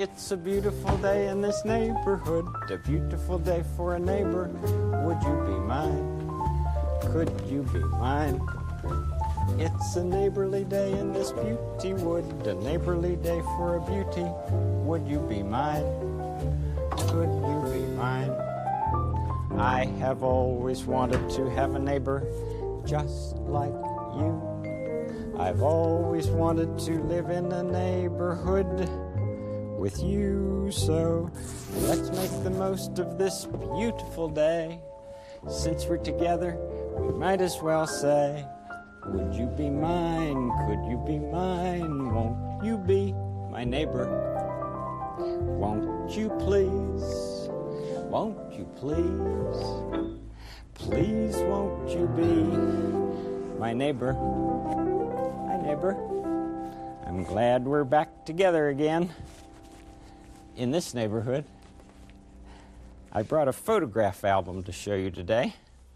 It's a beautiful day in this neighborhood, a beautiful day for a neighbor. Would you be mine? Could you be mine? It's a neighborly day in this beauty wood, a neighborly day for a beauty. Would you be mine? Could you be mine? I have always wanted to have a neighbor just like you. I've always wanted to live in a neighborhood with you, so let's make the most of this beautiful day. Since we're together, we might as well say, would you be mine? Could you be mine? Won't you be my neighbor? Won't you please? Won't you please? Please won't you be my neighbor? Hi, neighbor. I'm glad we're back together again in this neighborhood. I brought a photograph album to show you today.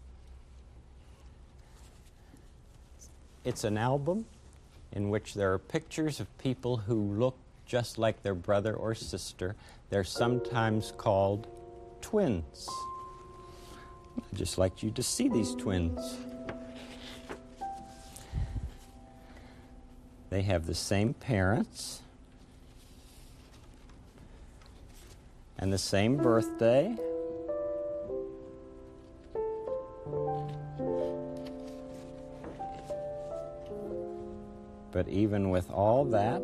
It's an album in which there are pictures of people who look just like their brother or sister. They're sometimes called twins. I'd just like you to see these twins. They have the same parents and the same birthday. But even with all that,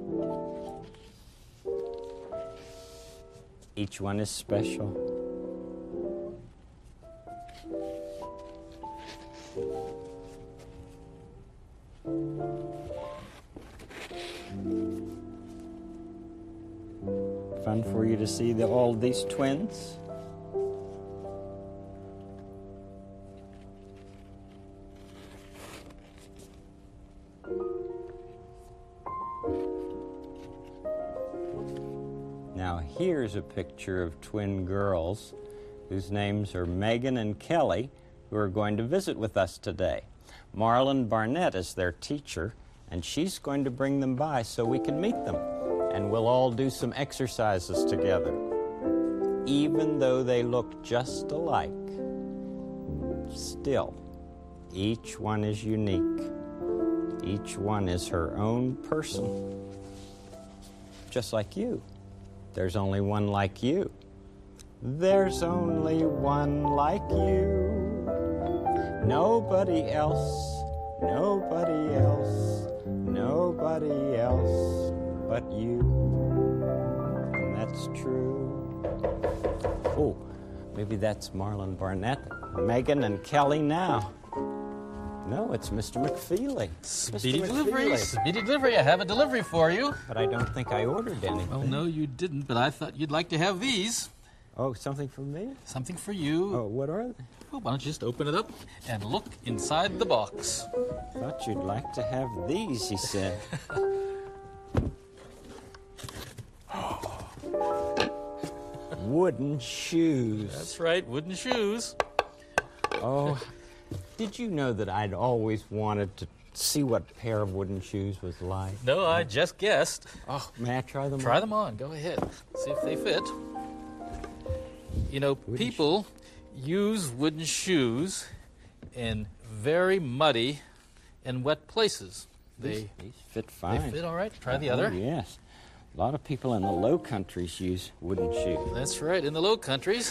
each one is special. Fun for you to see all these twins. Now here's a picture of twin girls whose names are Megan and Kelly, who are going to visit with us today. Marlon Barnett is their teacher, and she's going to bring them by so we can meet them. And we'll all do some exercises together. Even though they look just alike, still, each one is unique. Each one is her own person. Just like you. There's only one like you. There's only one like you. Nobody else, nobody else, nobody else but you. And that's true. Oh, maybe that's Marlon Barnett, Megan and Kelly now. No, it's Mr. McFeely. Speedy delivery, speedy delivery. I have a delivery for you. But I don't think I ordered anything. Oh, no, you didn't, but I thought you'd like to have these. Oh, something for me? Something for you. Oh, what are they? Well, why don't you just open it up and look inside the box? Thought you'd like to have these, he said. Wooden shoes. That's right, wooden shoes. Oh, did you know that I'd always wanted to see what a pair of wooden shoes was like? No, I just guessed. Oh, may I try them on? Try them on. Go ahead. See if they fit. You know, people use wooden shoes in very muddy and wet places. These fit fine. They fit all right. Try the other. Oh, yes. A lot of people in the Low Countries use wooden shoes. That's right, in the Low Countries.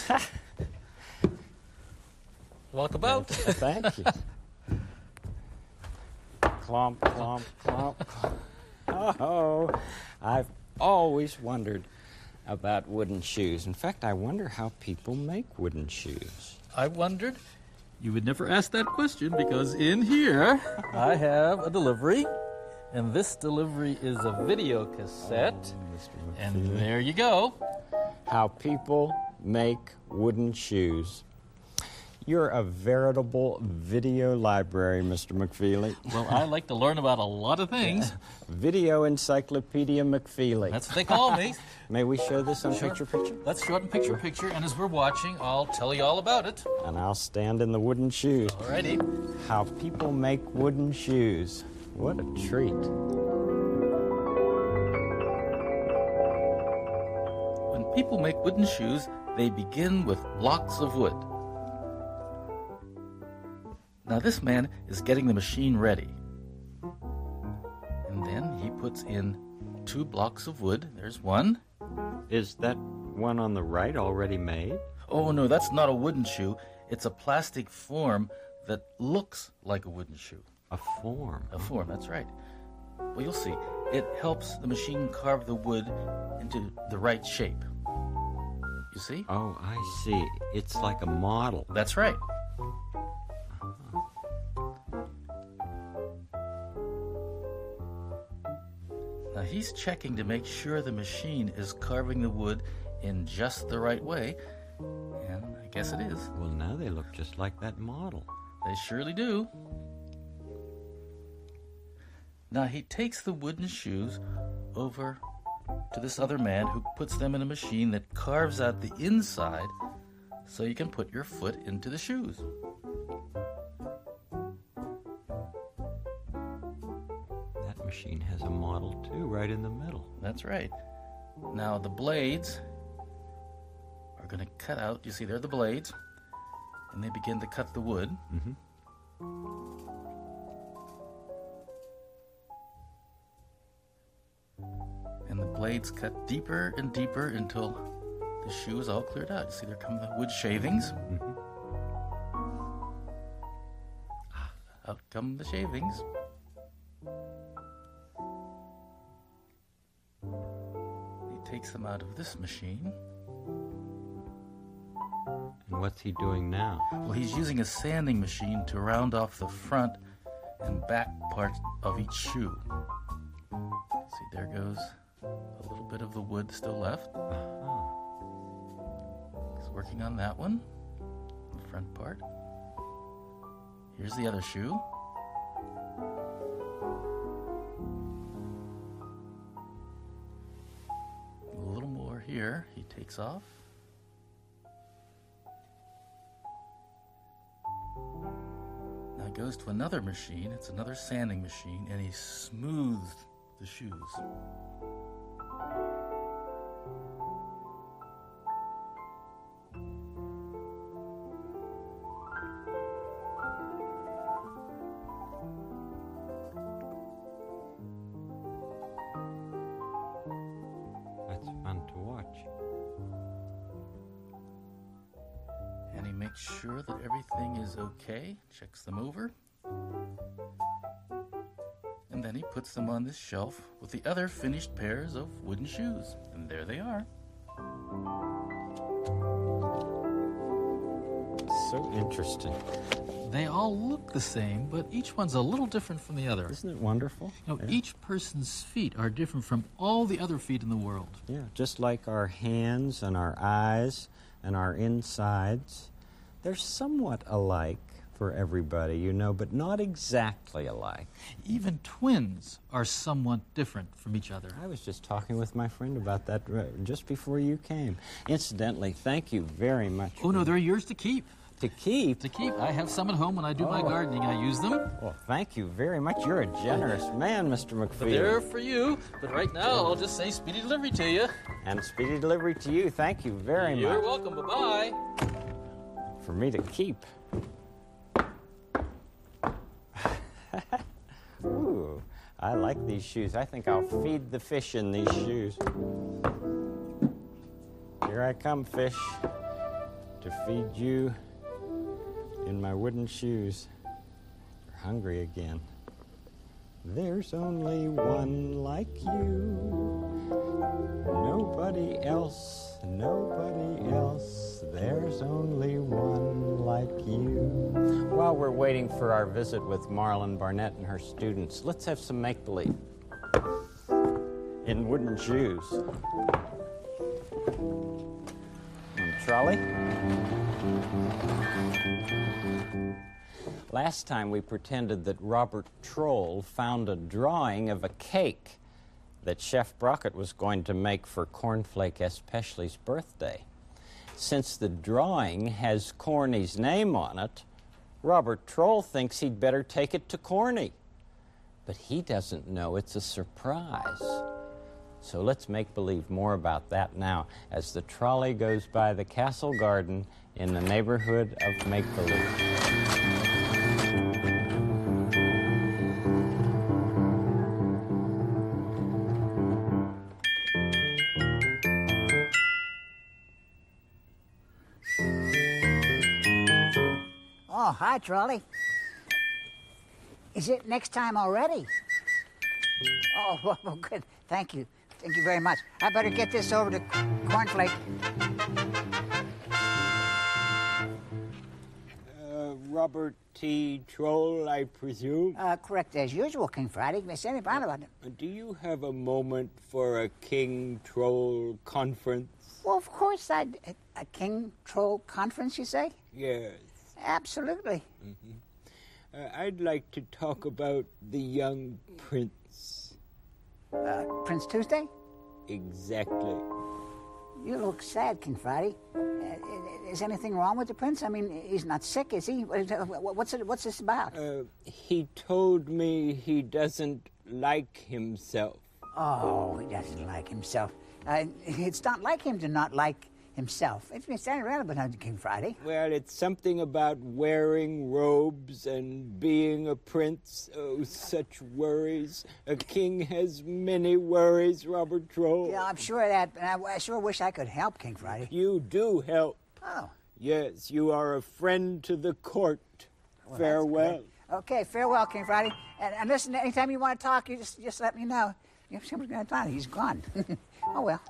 Walk about. Thank you. Clomp, clomp, clomp, clomp. Oh, I've always wondered about wooden shoes. In fact, I wonder how people make wooden shoes. I wondered. You would never ask that question because in here I have a delivery. And this delivery is a video cassette. And there you go. How people make wooden shoes. You're a veritable video library, Mr. McFeely. Well, I like to learn about a lot of things. Video Encyclopedia McFeely. That's what they call me. May we show this on Sure. picture? Let's show it in picture. And as we're watching, I'll tell you all about it. And I'll stand in the wooden shoes. Alrighty. How people make wooden shoes. What a treat. people make wooden shoes, they begin with blocks of wood. Now this man is getting the machine ready. And then he puts in 2 blocks of wood. There's one. Is that one on the right already made? Oh, no, that's not a wooden shoe. It's a plastic form that looks like a wooden shoe. A form? A form, that's right. Well, you'll see. It helps the machine carve the wood into the right shape. You see? Oh, I see. It's like a model. That's right. Now he's checking to make sure the machine is carving the wood in just the right way, and I guess it is. Well, now they look just like that model. They surely do. Now he takes the wooden shoes over to this other man who puts them in a machine that carves out the inside so you can put your foot into the shoes. That machine has a model too, right in the middle. That's right. Now the blades are going to cut out. You see, they're the blades, and they begin to cut the wood. Mm-hmm. And the blades cut deeper and deeper until the shoe is all cleared out. You see, there come the wood shavings. Mm-hmm. Out come the shavings. He takes them out of this machine. And what's he doing now? Well, he's using a sanding machine to round off the front and back parts of each shoe. See, there goes a little bit of the wood still left. He's working on that one, the front part. Here's the other shoe. A little more here. He takes off. Now he goes to another machine. It's another sanding machine, and he smooths the shoes. That's fun to watch. And he makes sure that everything is okay, checks them over. And then he puts them on this shelf with the other finished pairs of wooden shoes. And there they are. So interesting. They all look the same, but each one's a little different from the other. Isn't it wonderful? You know, Yeah. each person's feet are different from all the other feet in the world. Yeah, just like our hands and our eyes and our insides. They're somewhat alike for everybody, you know, but not exactly alike. Even twins are somewhat different from each other. I was just talking with my friend about that just before you came. Incidentally, thank you very much. Oh, no, they're yours to keep. To keep? To keep. I have some at home when I do my gardening. I use them. Well, thank you very much. You're a generous man, Mr. But McPhee. they're for you. But right now, I'll just say speedy delivery to you. And speedy delivery to you. Thank you very much. You're welcome. Bye-bye. For me to keep. Ooh, I like these shoes. I think I'll feed the fish in these shoes. Here I come, fish, to feed you in my wooden shoes. You're hungry again. There's only one like you. Nobody else, nobody else. There's only one like you. While we're waiting for our visit with Marlon Barnett and her students, let's have some make-believe in wooden shoes. And trolley. Last time we pretended that Robert Troll found a drawing of a cake that Chef Brockett was going to make for Cornflake S. Peschley's birthday. Since the drawing has Corny's name on it, Robert Troll thinks he'd better take it to Corny. But he doesn't know it's a surprise. So let's make believe more about that now as the trolley goes by the castle garden in the neighborhood of make-believe. Oh, hi, Trolley. Is it next time already? Oh, well, good. Thank you. Thank you very much. I better get this over to Cornflake. Robert T. Troll, I presume? Correct as usual, King Friday. Miss anybody about it? Do you have a moment for a King Troll conference? Well, of course a King Troll conference, you say? Yes. Absolutely. I'd like to talk about the young prince. Prince Tuesday? Exactly. You look sad, King Friday. Is anything wrong with the prince? I mean, he's not sick, is he? What's this about? He told me he doesn't like himself. Oh, he doesn't like himself. It's not like him to not like himself. It's been standing around about King Friday. Well, it's something about wearing robes and being a prince. Oh, such worries. A king has many worries, Robert Troll. Yeah, I'm sure of that, but I sure wish I could help, King Friday. You do help. Oh. Yes, you are a friend to the court. Well, farewell. Okay, farewell, King Friday. And listen, anytime you want to talk, you just let me know. If somebody's going to talk, he's gone. Oh, well.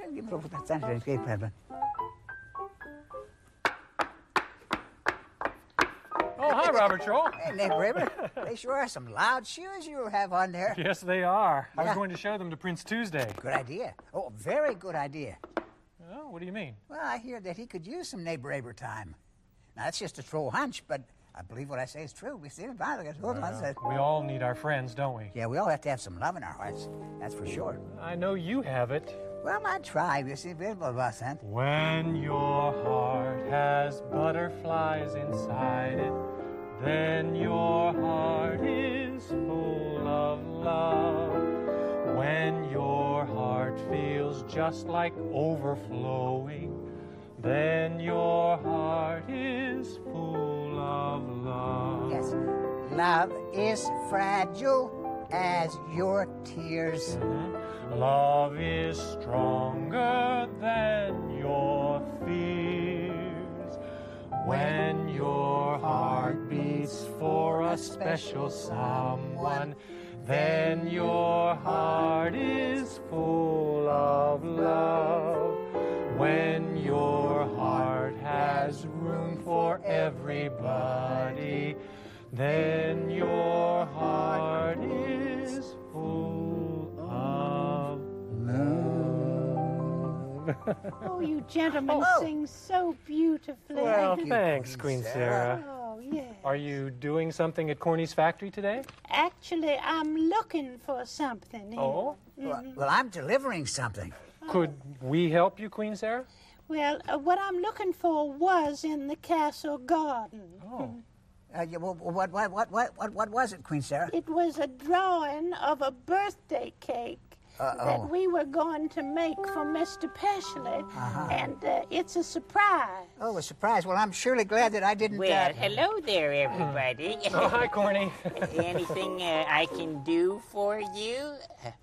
Oh, hi, Robert Troll. Hey, Nick Raber. They sure are some loud shoes you have on there. Yes, they are. I was Yeah. going to show them to Prince Tuesday. Good idea. Oh, very good idea. Oh, what do you mean? Well, I hear that he could use some neighbor time. Now, that's just a troll hunch, but I believe what I say is true. We see it about it. We all need our friends, don't we? Yeah, we all have to have some love in our hearts. That's for sure. I know you have it. Well, I try. This is a bit of a When your heart has butterflies inside it, then your heart is full of love. When your heart feels just like overflowing, then your heart is full of love. Yes. Love is fragile as your tears. Love is stronger than your fears. When your heart beats for a special someone, then your heart is full of love. When your heart has room for everybody, then your heart is full of love. Oh, you gentlemen sing so beautifully. Well, you, thanks, Queen Queen Sarah. Sarah. Oh, yes. Are you doing something at Corny's factory today? Actually, I'm looking for something here. Oh? Well, I'm delivering something. Could we help you, Queen Sarah? Well, what I'm looking for was in the castle garden. Oh. Yeah, well, what was it, Queen Sarah? It was a drawing of a birthday cake that we were going to make for Mr. Peshley, and it's a surprise. Oh, a surprise. Well, I'm surely glad that I didn't... Well, hello there, everybody. Oh, hi, Corny. Anything I can do for you?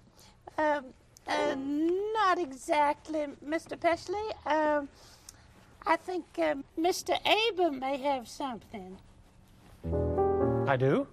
Not exactly, Mr. Peshley. I think Mr. Aber may have something. I do?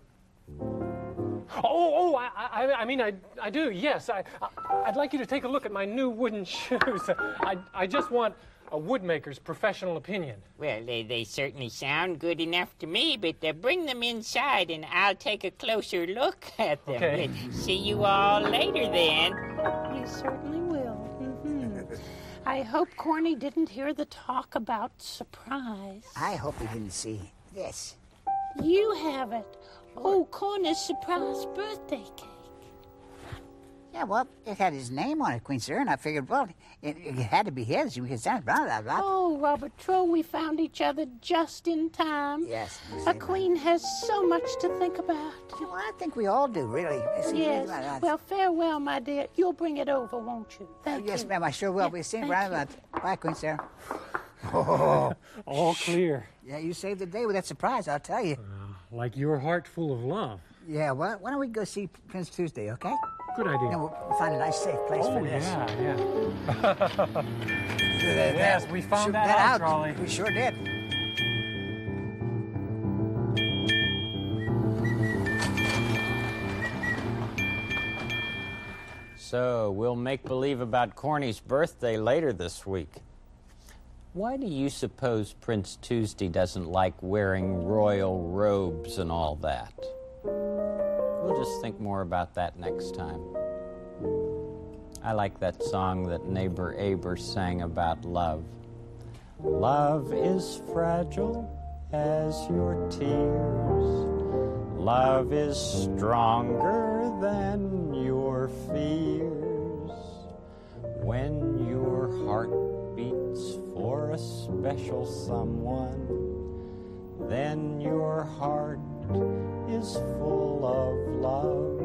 I mean, I do, yes. I'd like you to take a look at my new wooden shoes. I just want a woodmaker's professional opinion. Well, they certainly sound good enough to me, but bring them inside and I'll take a closer look at them. Okay. See you all later then. You certainly will. I hope Corny didn't hear the talk about surprise. I hope he didn't see this. You have it. Oh, Corny's surprise birthday cake. Yeah, well, it had his name on it, Queen Sir, and I figured, well, it had to be his. We could sound blah, blah, blah. Oh, Robert True, we found each other just in time. Yes. A queen has so much to think about. Well, I think we all do, really. Yes. Well, farewell, my dear. You'll bring it over, won't you? Thank you. Yes, ma'am, I sure will. Yeah, We'll see you thank around you. about. Bye, Queen Sarah. All clear. Yeah, you saved the day with that surprise, I'll tell you. Like your heart full of love. Yeah, well, why don't we go see Prince Tuesday, okay? Good idea. Then we'll find a nice, safe place for this. yeah. Yes, we found Shoot that out, Charlie. We sure did. So, we'll make believe about Corny's birthday later this week. Why do you suppose Prince Tuesday doesn't like wearing royal robes and all that? We'll just think more about that next time. I like that song that neighbor Aber sang about love. Love is fragile as your tears. Love is stronger than your fears. When your heart beats for a special someone, then your heart is full of love.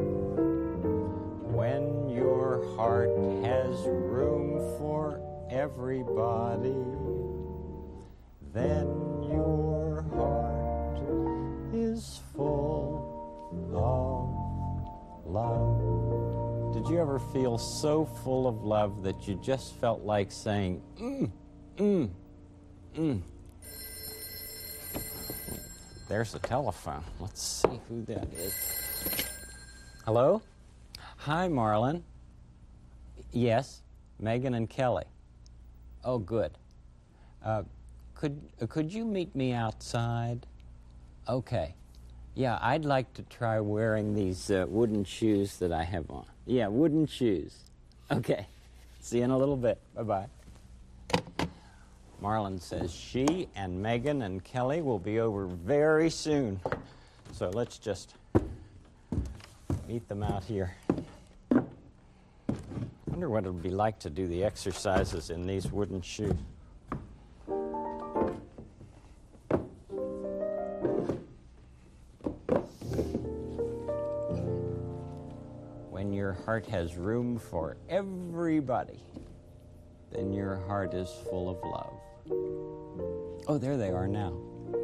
When your heart has room for everybody, then your heart is full of love. Did you ever feel so full of love that you just felt like saying, There's the telephone. Let's see who that is. Hello? Hi, Marlon. Yes, Megan and Kelly. Oh, good. Could you meet me outside? Okay. Yeah, I'd like to try wearing these wooden shoes that I have on. Yeah, wooden shoes. Okay. See you in a little bit. Bye-bye. Marlon says she and Megan and Kelly will be over very soon. So let's just meet them out here. Wonder what it would be like to do the exercises in these wooden shoes. When your heart has room for everybody, then your heart is full of love. Oh, there they are now.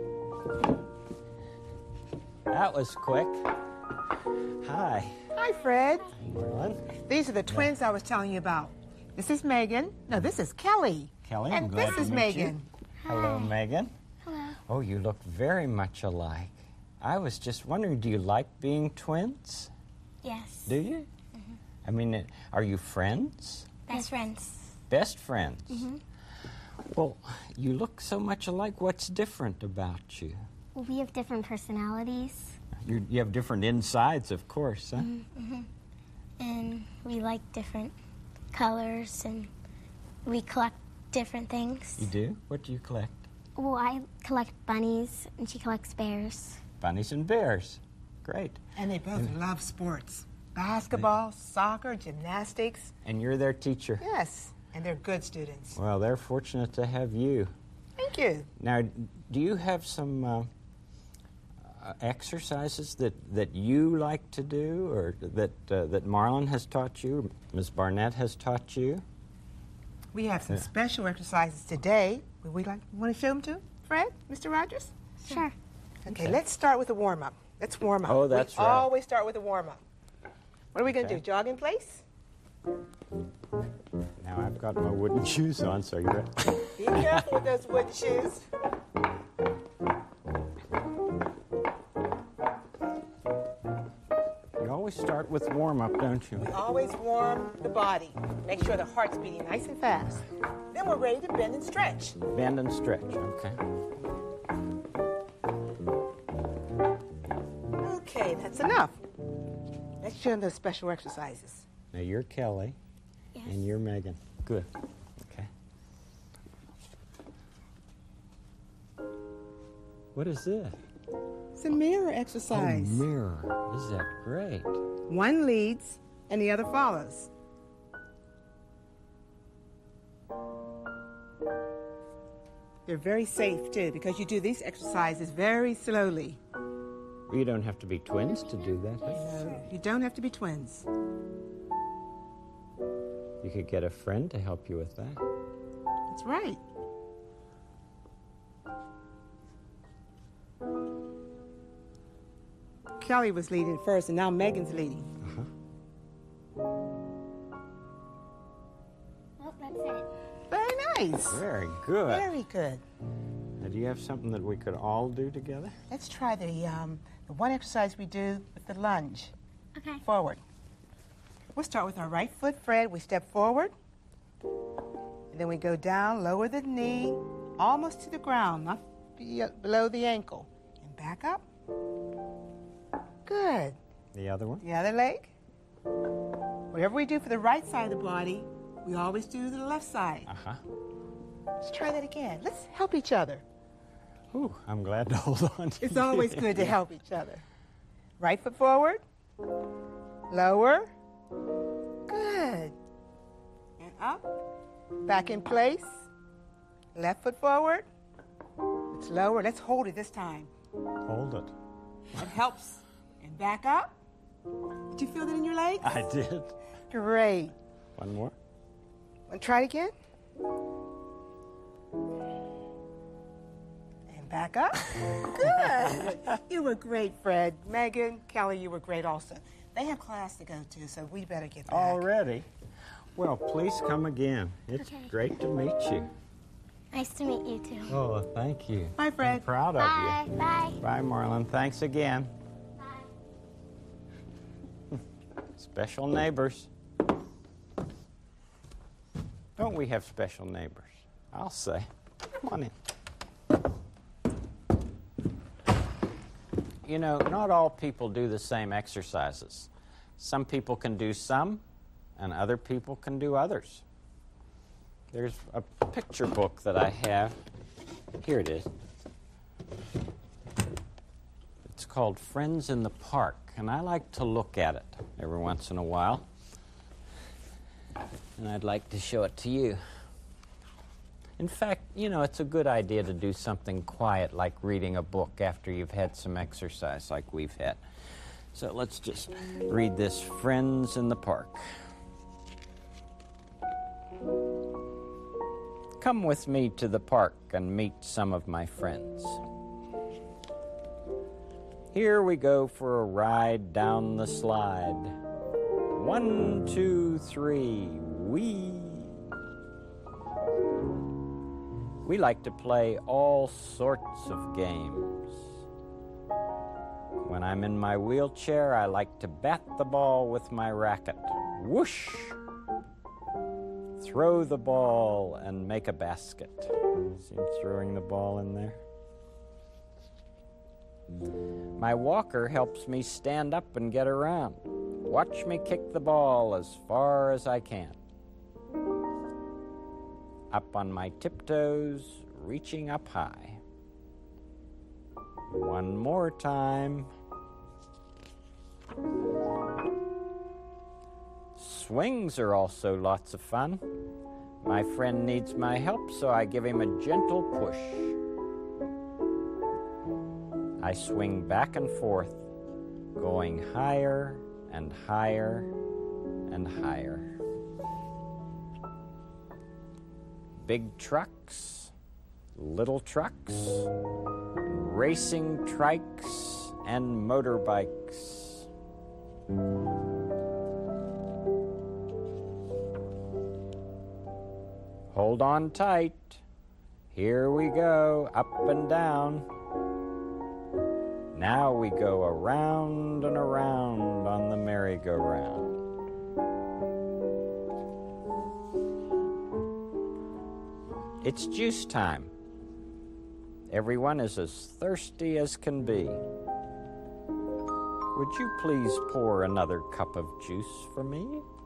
That was quick. Hi. Hi, Fred. Marlon. These are the twins I was telling you about. This is Megan. No, this is Kelly. Kelly, and I'm glad this to is meet Megan. you. Hello, Megan. Hello. Oh, you look very much alike. I was just wondering, do you like being twins? Yes. Do you? Mm-hmm. I mean, are you friends? Best friends. Best friends? Mm-hmm. Well, you look so much alike. What's different about you? Well, we have different personalities. You have different insides, of course, huh? Mm-hmm. And we like different colors, and we collect different things. You do? What do you collect? Well, I collect bunnies, and she collects bears. Bunnies and bears. Great. And they both love sports. Basketball, soccer, gymnastics. And you're their teacher? Yes, and they're good students. Well, they're fortunate to have you. Thank you. Now, do you have some exercises that you like to do, or that Marlon has taught you, Ms. Barnett has taught you? We have some special exercises today. Would we want to show them to Fred, Mr. Rogers? Sure. Okay, let's start with a warm-up. Let's warm up. Oh, that's we right. always start with a warm-up. What are we going to do, jog in place? Now I've got my wooden shoes on, so you're ready. Be careful with those wooden shoes. You always start with warm-up, don't you? We always warm the body. Make sure the heart's beating nice and fast. Then we're ready to bend and stretch. Bend and stretch, okay. Okay, that's enough. Let's show them those special exercises. Now you're Kelly, Yes. and you're Megan. Good. Okay. What is this? It's a mirror exercise. Oh, mirror. Is that great? One leads, and the other follows. They're very safe, too, because you do these exercises very slowly. You don't have to be twins to do that, huh? No, you don't have to be twins. You could get a friend to help you with that. That's right. Kelly was leading first, and now Megan's leading. Oh, that's it. Very nice. Very good. Very good. Now, do you have something that we could all do together? Let's try the one exercise we do with the lunge. Okay. Forward. We'll start with our right foot, Fred. We step forward. And then we go down, lower the knee, almost to the ground, not below the ankle. And back up. Good. The other one? The other leg. Whatever we do for the right side of the body, we always do the left side. Uh-huh. Let's try that again. Let's help each other. Ooh, I'm glad to hold on to It's you. always good to help each other. Right foot forward. Lower. Good. And up. Back in place. Left foot forward. It's lower. Let's hold it this time. Hold it. That helps. And back up. Did you feel that in your legs? I did. Great. One more. Want to try it again? And back up. Good. You were great, Fred. Megan, Kelly, you were great also. They have class to go to, so we better get back. Already? Well, please come again. It's Okay. great to meet you. Nice to meet you too. Oh, thank you. Bye, Fred. I'm proud of Bye. you. Bye. Bye, Marlon. Thanks again. Bye. Special neighbors. Don't we have special neighbors? I'll say. Come on in. You know, not all people do the same exercises. Some people can do some, and other people can do others. There's a picture book that I have. Here it is. It's called Friends in the Park, and I like to look at it every once in a while. And I'd like to show it to you. In fact, you know, it's a good idea to do something quiet like reading a book after you've had some exercise like we've had. So let's just read this Friends in the Park. Come with me to the park and meet some of my friends. Here we go for a ride down the slide. 1, 2, 3, whee! We like to play all sorts of games. When I'm in my wheelchair, I like to bat the ball with my racket. Whoosh! Throw the ball and make a basket. See him throwing the ball in there? My walker helps me stand up and get around. Watch me kick the ball as far as I can. Up on my tiptoes, reaching up high. One more time. Swings are also lots of fun. My friend needs my help, so I give him a gentle push. I swing back and forth, going higher and higher and higher. Big trucks, little trucks, racing trikes, and motorbikes. Hold on tight. Here we go, up and down. Now we go around and around on the merry-go-round. It's juice time. Everyone is as thirsty as can be. Would you please pour another cup of juice for me?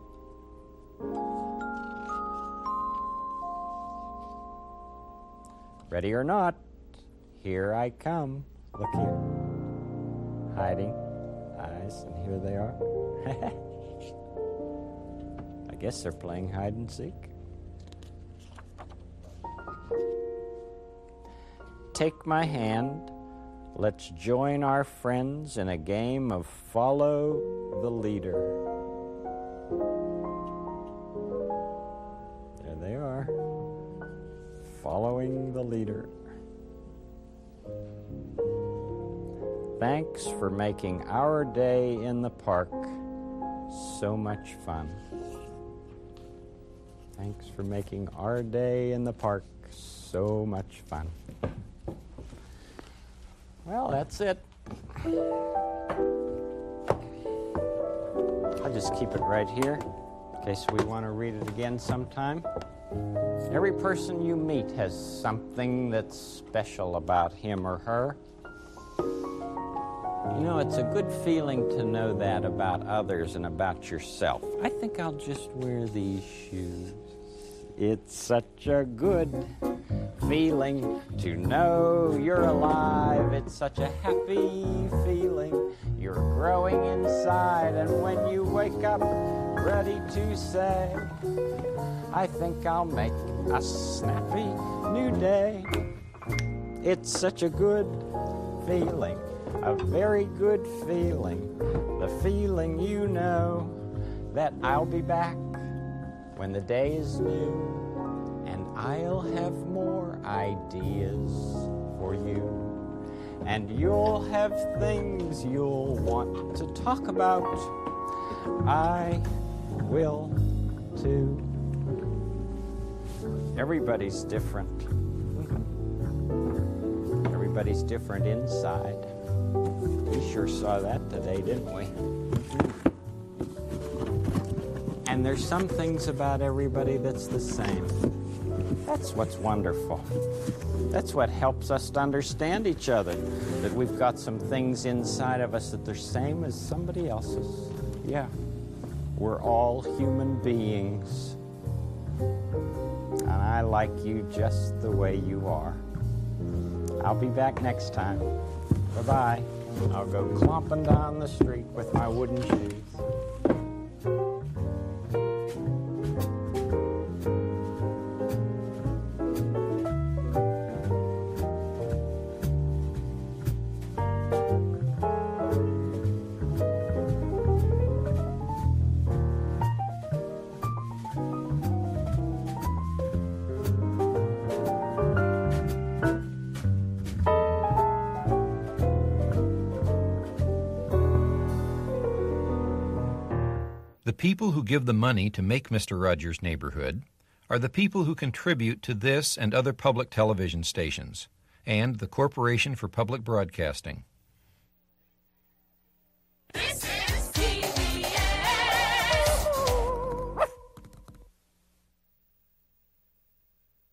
Ready or not, here I come. Look here. Hiding eyes, and here they are. guess they're playing hide and seek. Take my hand. Let's join our friends in a game of follow the leader. There they are, following the leader. Thanks for making our day in the park so much fun. Thanks for making our day in the park so much fun. Well, that's it. I'll just keep it right here in case we want to read it again sometime. Every person you meet has something that's special about him or her. You know, it's a good feeling to know that about others and about yourself. I think I'll just wear these shoes. It's such a good feeling to know you're alive. It's such a happy feeling. You're growing inside, and when you wake up ready to say, I think I'll make a snappy new day. It's such a good feeling, a very good feeling. The feeling you know that I'll be back when the day is new. I'll have more ideas for you, and you'll have things you'll want to talk about. I will too. Everybody's different. Everybody's different inside. We sure saw that today, didn't we? And there's some things about everybody that's the same. That's what's wonderful. That's what helps us to understand each other, that we've got some things inside of us that they're same as somebody else's. Yeah, we're all human beings. And I like you just the way you are. I'll be back next time. Bye-bye. I'll go clomping down the street with my wooden shoes. The people who give the money to make Mr. Rogers' Neighborhood are the people who contribute to this and other public television stations, and the Corporation for Public Broadcasting.